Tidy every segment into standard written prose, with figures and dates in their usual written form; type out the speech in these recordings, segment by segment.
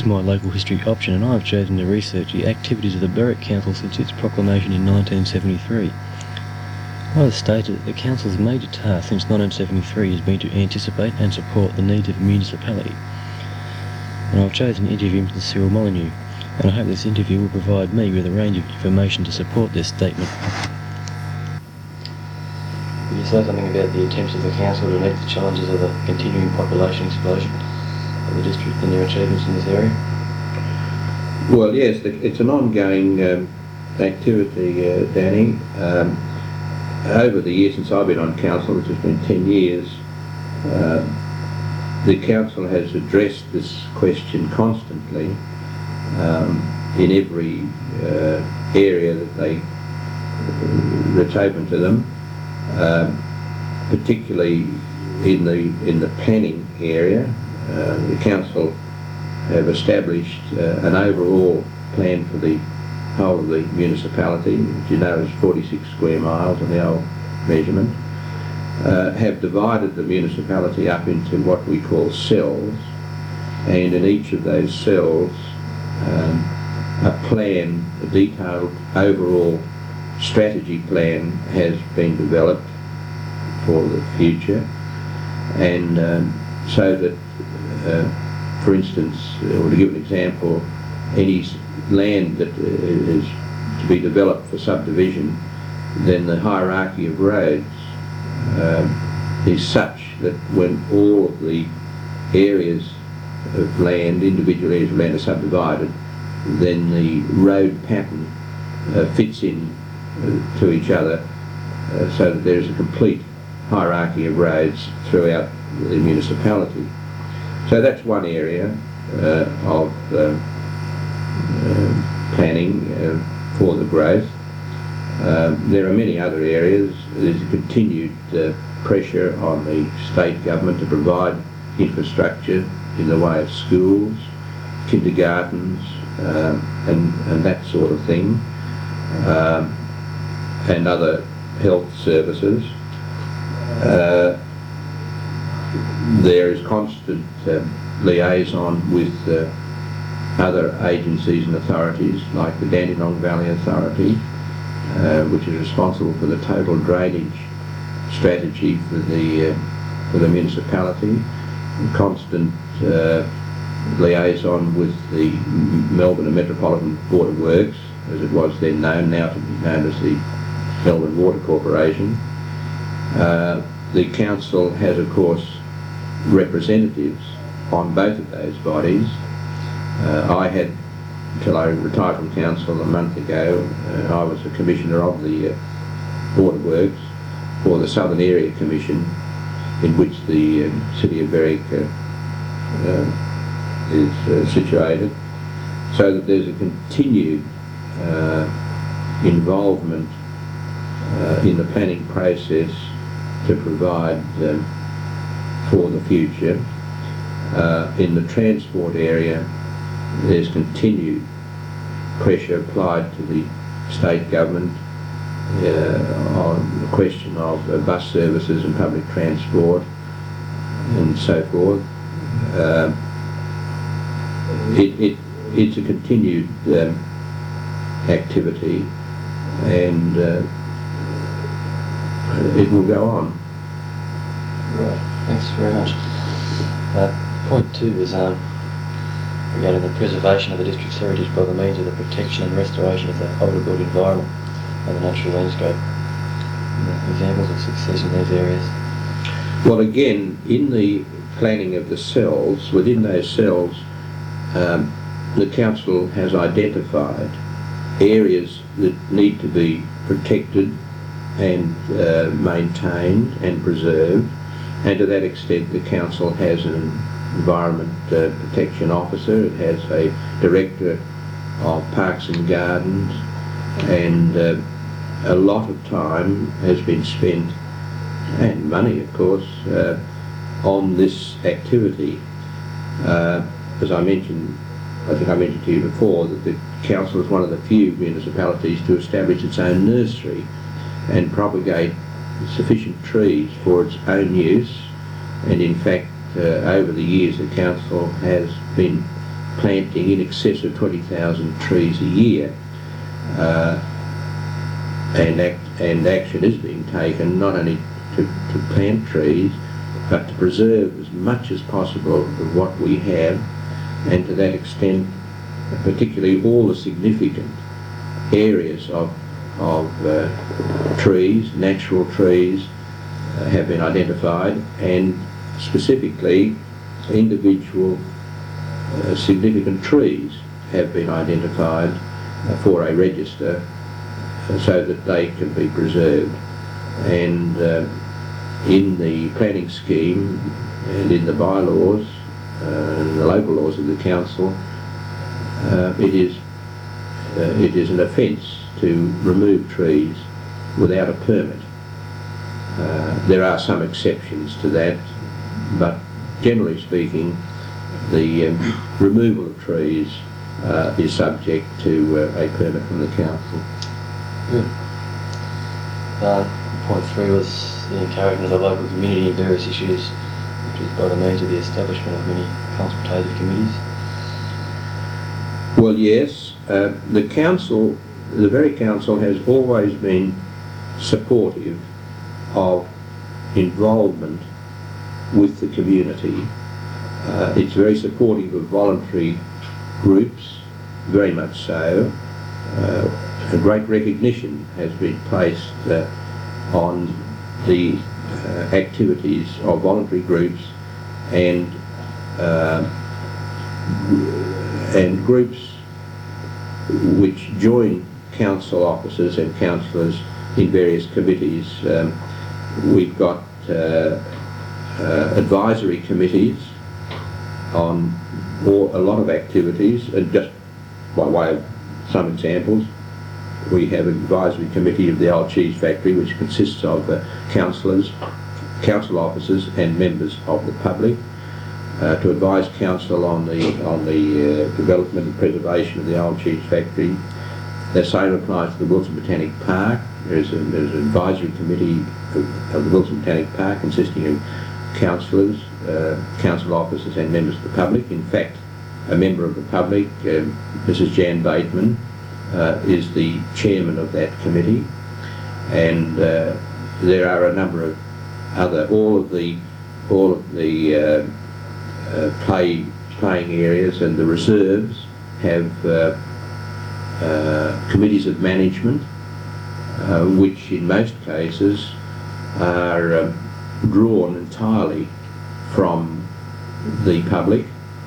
My Local History option, and I have chosen to research the activities of the Berwick Council since its proclamation in 1973. I have stated that the Council's major task since 1973 has been to anticipate and support the needs of the municipality. And I've chosen to interview Mr. Cyril Molyneux, and I hope this interview will provide me with a range of information to support this statement. Will you say something about the attempts of the Council to meet the challenges of the continuing population explosion of the district and their achievements in this area? Well, yes, it's an ongoing activity, Danny. Over the years since I've been on Council, which has been 10 years, the Council has addressed this question constantly in every area that's open to them, particularly in the planning area. The Council have established an overall plan for the whole of the municipality, which you know is 46 square miles on the old measurement. Have divided the municipality up into what we call cells, and in each of those cells a detailed overall strategy plan has been developed for the future, and so that for instance, or to give an example, any land that is to be developed for subdivision, then the hierarchy of roads is such that when all of the areas of land, individual areas of land are subdivided, then the road pattern fits in to each other so that there is a complete hierarchy of roads throughout the municipality. So that's one area of planning for the growth. There are many other areas. There's a continued pressure on the state government to provide infrastructure in the way of schools, kindergartens, and that sort of thing, and other health services. There is constant liaison with other agencies and authorities like the Dandenong Valley Authority, which is responsible for the total drainage strategy for the municipality. Constant liaison with the Melbourne and Metropolitan Board of Works, as it was then known, now to be known as the Melbourne Water Corporation. The Council has, of course, representatives on both of those bodies. I had, until I retired from Council a month ago, I was a Commissioner of the Board of Works for the Southern Area Commission, in which the City of Berwick is situated, so that there's a continued involvement in the planning process to provide for the future. In the transport area, there's continued pressure applied to the state government on the question of bus services and public transport and so forth. It's a continued activity, and it will go on. Right, thanks very much. Point 2 is regarding the preservation of the district's heritage by the means of the protection and restoration of the older built environment and the natural landscape. Examples of success in those areas? Well, again, in the planning of the cells, within those cells, the Council has identified areas that need to be protected and maintained and preserved, and to that extent the Council has an Environment Protection Officer, it has a Director of Parks and Gardens, and a lot of time has been spent, and money of course, on this activity. As I mentioned, I think I mentioned to you before, that the Council is one of the few municipalities to establish its own nursery and propagate sufficient trees for its own use, and in fact over the years the Council has been planting in excess of 20,000 trees a year, and action is being taken not only to plant trees but to preserve as much as possible of what we have, and to that extent particularly all the significant areas of trees, natural trees, have been identified, and specifically individual significant trees have been identified for a register so that they can be preserved. And in the planning scheme and in the bylaws and the local laws of the council, it is an offence to remove trees without a permit. There are some exceptions to that, but generally speaking, the removal of trees is subject to a permit from the council. Good. Point 3 was the encouragement of the local community in various issues, which is by the means of the establishment of many consultative committees. Well, yes, the council, the very council, has always been supportive of involvement with the community. It's very supportive of voluntary groups, very much so. A great recognition has been placed on the activities of voluntary groups and groups which join council officers and councillors in various committees. We've got advisory committees on a lot of activities, and just by way of some examples, we have an advisory committee of the Old Cheese Factory, which consists of councillors, council officers and members of the public, to advise council on the development and preservation of the Old Cheese Factory. The same applies to the Wilson Botanic Park. There's an advisory committee of the Wilson Botanic Park consisting of councillors, council officers and members of the public. In fact, a member of the public, Mrs. Jan Bateman, is the chairman of that committee, and there are a number of other, all of the playing areas and the reserves have committees of management, which in most cases are drawn entirely from the public,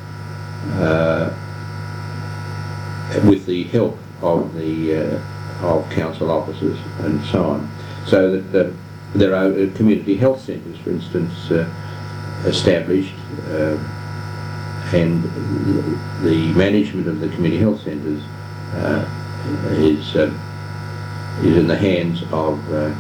with the help of the council officers and so on. So that there are community health centres, for instance, established, and the management of the community health centres is in the hands of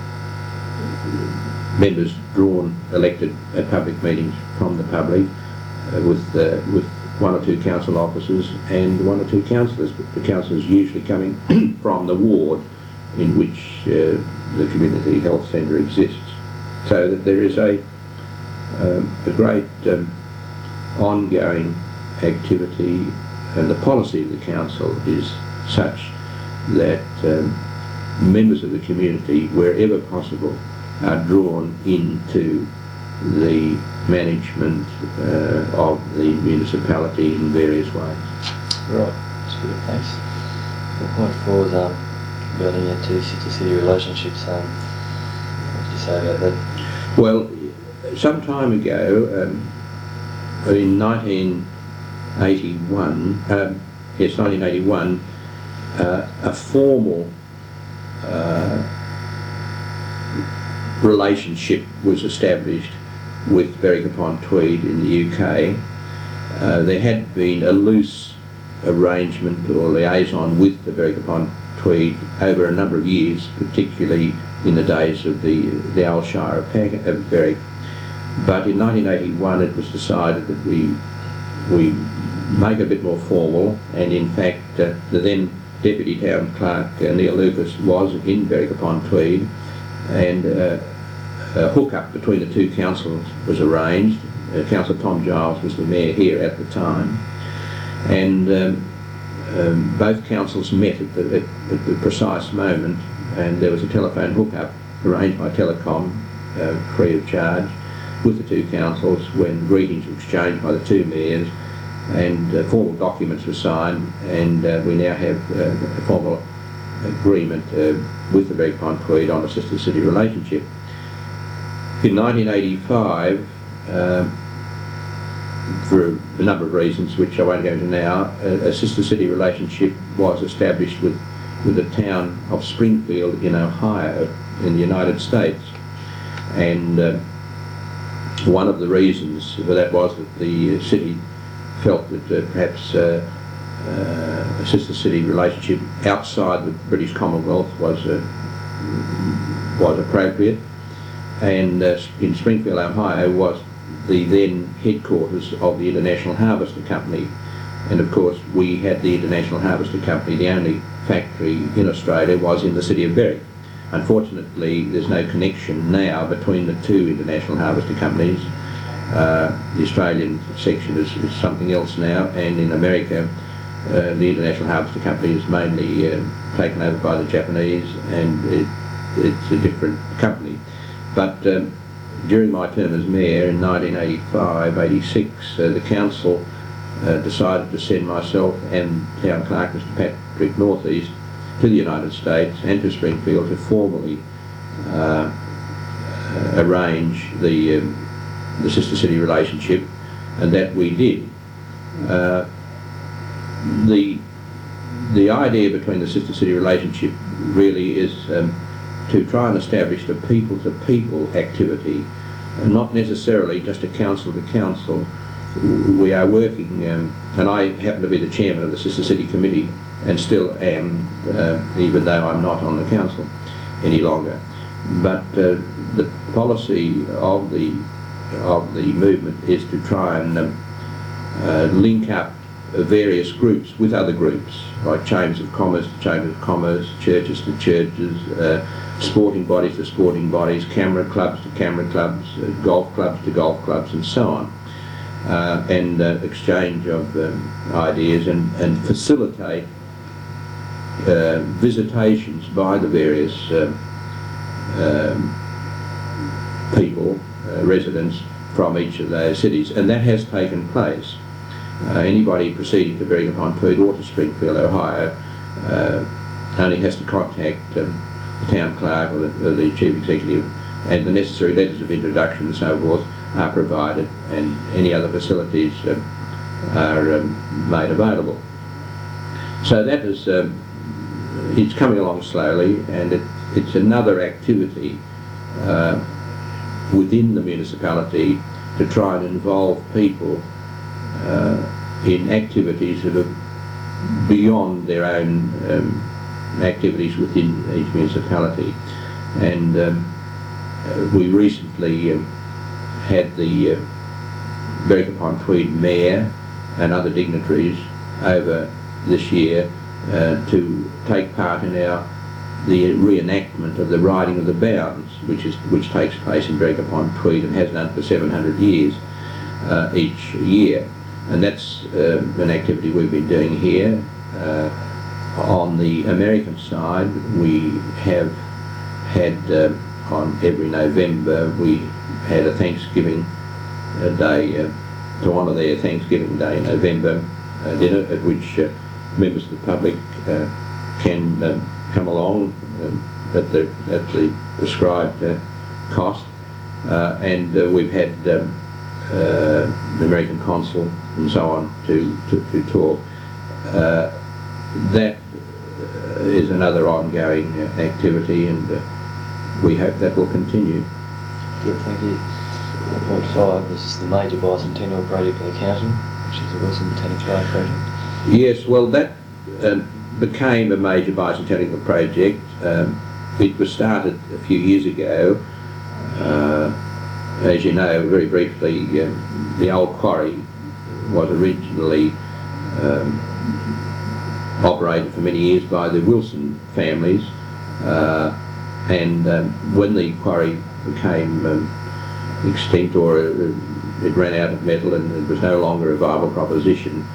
members elected at public meetings from the public, with one or two council officers and one or two councillors, but the councillors usually coming from the ward in which the community health centre exists. So that there is a great ongoing activity, and the policy of the council is such that members of the community, wherever possible, are drawn into the management of the municipality in various ways. Right, that's good, thanks. Well, point 4 is building into city-to-city relationships. What did you say about that? Well, some time ago, in 1981, a formal relationship was established with Berwick-upon-Tweed in the UK. There had been a loose arrangement or liaison with the Berwick-upon-Tweed over a number of years, particularly in the days of the old Shire of Berwick. But in 1981 it was decided that we make it a bit more formal, and in fact the then Deputy Town Clerk Neil Lucas was in Berwick-upon-Tweed, and a hook-up between the two councils was arranged. Councillor Tom Giles was the mayor here at the time, and both councils met at the precise moment, and there was a telephone hookup arranged by Telecom, free of charge, with the two councils, when greetings were exchanged by the two mayors, and formal documents were signed, and we now have a formal agreement with the Berwick upon Tweed on a sister-city relationship. In 1985, for a number of reasons which I won't go into now, a sister-city relationship was established with the town of Springfield in Ohio in the United States, and one of the reasons for that was that the city felt that perhaps a sister-city relationship outside the British Commonwealth was appropriate, and in Springfield, Ohio was the then headquarters of the International Harvester Company, and of course we had the International Harvester Company. The only factory in Australia was in the city of Berwick. Unfortunately, there's no connection now between the two International Harvester Companies. The Australian section is something else now, and in America the International Harvester Company is mainly taken over by the Japanese, and it's a different company. But during my term as mayor in 1985-86, the council decided to send myself and town clerk Mr Patrick Northeast to the United States and to Springfield to formally arrange the sister-city relationship, and that we did. The idea between the sister-city relationship really is to try and establish a people-to-people activity, and not necessarily just a council-to-council. We are working, and I happen to be the chairman of the Sister City Committee, and still am, even though I'm not on the council any longer. But the policy of the movement is to try and link up various groups with other groups, like chambers of commerce to chambers of commerce, churches to churches, sporting bodies to sporting bodies, camera clubs to camera clubs, golf clubs to golf clubs, and so on, and exchange of ideas, and facilitate visitations by the various people, residents from each of those cities, and that has taken place. Anybody proceeding to Berwick upon Tweed or to Springfield, Ohio, only has to contact the town clerk or the chief executive, and the necessary letters of introduction and so forth are provided, and any other facilities are made available. So that is, it's coming along slowly, and it's another activity within the municipality to try and involve people in activities that are beyond their own activities within each municipality. And we recently had the Berwick upon Tweed mayor and other dignitaries over this year to take part in the reenactment of the riding of the bounds, which takes place in Berwick upon Tweed and has done for 700 years each year. And that's an activity we've been doing here. On the American side, we have had on every November we had a Thanksgiving Day to honour their Thanksgiving Day in November dinner, at which members of the public can come along at the prescribed cost, and we've had the American consul and so on to talk. That is another ongoing activity, and we hope that will continue. Good, thank you. Point 5, this is the major bicentennial project for the county, which is the Wilson Botanic Garden project. Yes, well, that became a major bicentennial project. It was started a few years ago. As you know, very briefly, the old quarry was originally operated for many years by the Wilson families, and when the quarry became extinct, or it ran out of metal and it was no longer a viable proposition,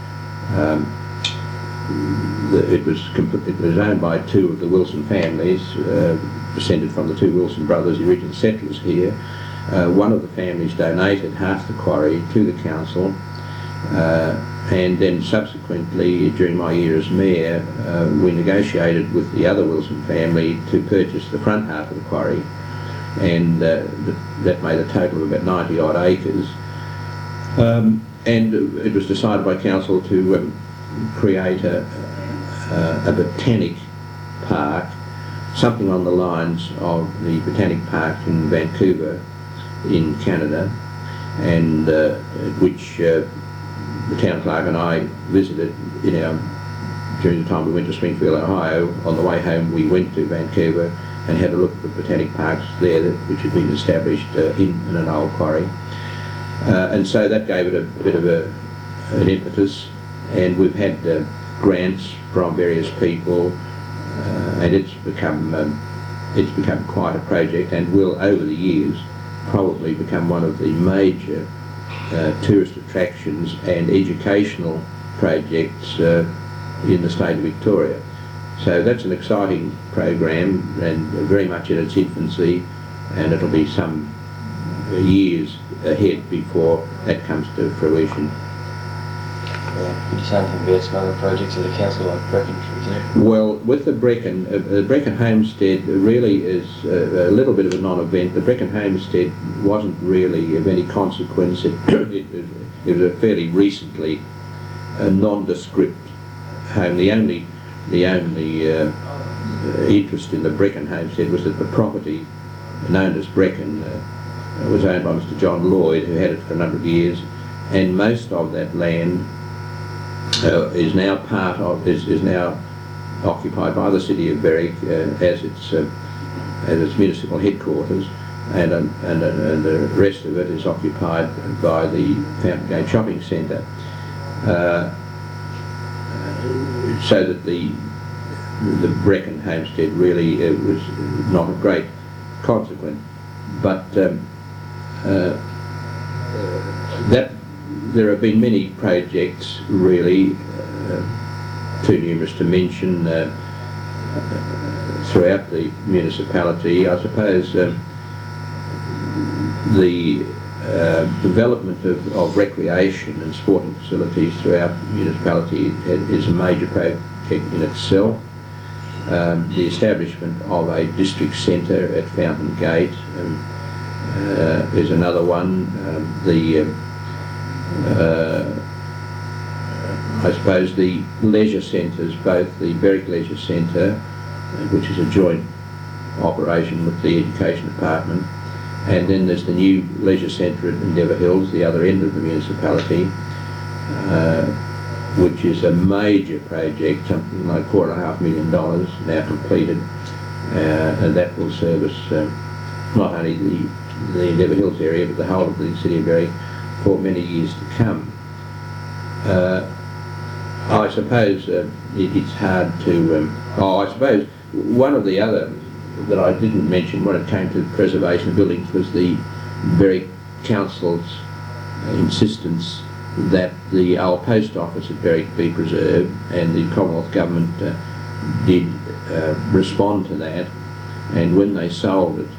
It was owned by two of the Wilson families, descended from the two Wilson brothers, the original settlers here. One of the families donated half the quarry to the council, and then subsequently, during my year as mayor, we negotiated with the other Wilson family to purchase the front half of the quarry, and that made a total of about 90 odd acres. And it was decided by council to create a botanic park, something on the lines of the Botanic Park in Vancouver in Canada, and which the town clerk and I visited during the time we went to Springfield, Ohio. On the way home we went to Vancouver and had a look at the botanic parks there which had been established in an old quarry. And so that gave it a bit of an impetus, and we've had grants from various people, and it's become quite a project, and will over the years probably become one of the major tourist attractions and educational projects in the state of Victoria. So that's an exciting program, and very much in its infancy, and it'll be some years ahead before that comes to fruition. Could you say anything about some other projects of the council, like Brecon, for example? Well, with the Brecon Homestead really is a little bit of a non-event. The Brecon Homestead wasn't really of any consequence. It was a fairly recently nondescript home. The only interest in the Brecon Homestead was that the property known as Brecon was owned by Mr. John Lloyd, who had it for a number of years, and most of that land is now occupied by the city of Berwick as its municipal headquarters, and the rest of it is occupied by the Fountain Gate Shopping Centre. So that the Brecon Homestead really was not of great consequence, but that there have been many projects really, too numerous to mention, throughout the municipality. I suppose the development of recreation and sporting facilities throughout the municipality is a major project in itself. The establishment of a district centre at Fountain Gate is another one. I suppose the leisure centres, both the Berwick Leisure Centre, which is a joint operation with the Education Department, and then there's the new leisure centre at Endeavour Hills, the other end of the municipality, which is a major project, something like $4.5 million now completed, and that will service not only the Endeavour Hills area but the whole of the city of Berwick for many years to come. I suppose it's hard to... I suppose one of the other that I didn't mention when it came to preservation of buildings was the Berwick Council's insistence that the old post office at Berwick be preserved, and the Commonwealth Government did respond to that, and when they sold it,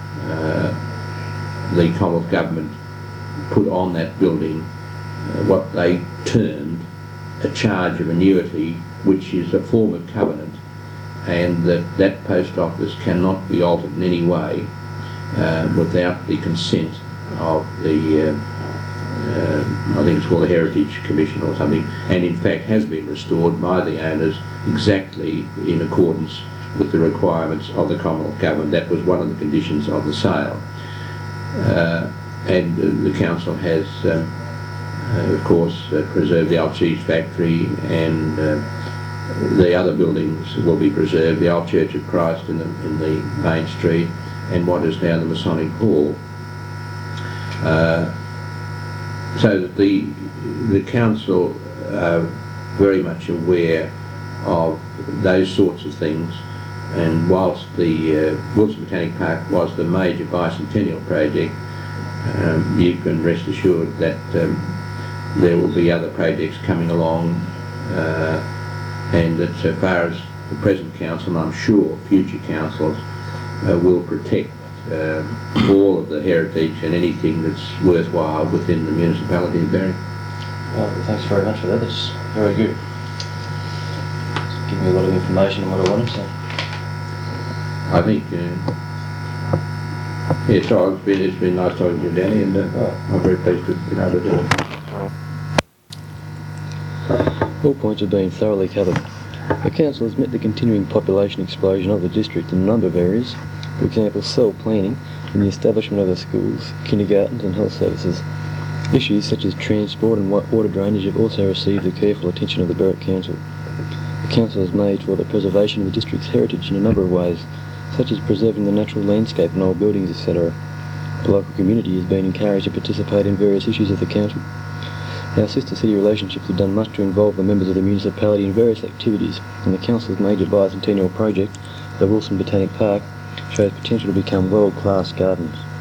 the Commonwealth Government put on that building what they termed a charge of annuity, which is a form of covenant, and that post office cannot be altered in any way without the consent of the I think it's called the Heritage Commission or something, and in fact has been restored by the owners exactly in accordance with the requirements of the Commonwealth Government. That was one of the conditions of the sale. And the council has of course preserved the old cheese factory, and the other buildings will be preserved, the old Church of Christ in the main street, and what is now the Masonic Hall. So that the council are very much aware of those sorts of things, and whilst the Wilson Botanic Park was the major bicentennial project, you can rest assured that there will be other projects coming along and that so far as the present council, and I'm sure future councils, will protect all of the heritage and anything that's worthwhile within the municipality of Berwick. Well, thanks very much for that. That's very good. It's given me a lot of information on what I wanted, so. I think, yeah, so it's been nice talking to you, Danny, and I'm very pleased to have been able to do it. All points have been thoroughly covered. The council has met the continuing population explosion of the district in a number of areas, for example cell planning and the establishment of the schools, kindergartens and health services. Issues such as transport and water drainage have also received the careful attention of the Berwick Council. The council has made for the preservation of the district's heritage in a number of ways, such as preserving the natural landscape and old buildings, etc. The local community has been encouraged to participate in various issues of the council. Our sister city relationships have done much to involve the members of the municipality in various activities, and the council's major bicentennial project, the Wilson Botanic Park, shows potential to become world-class gardens.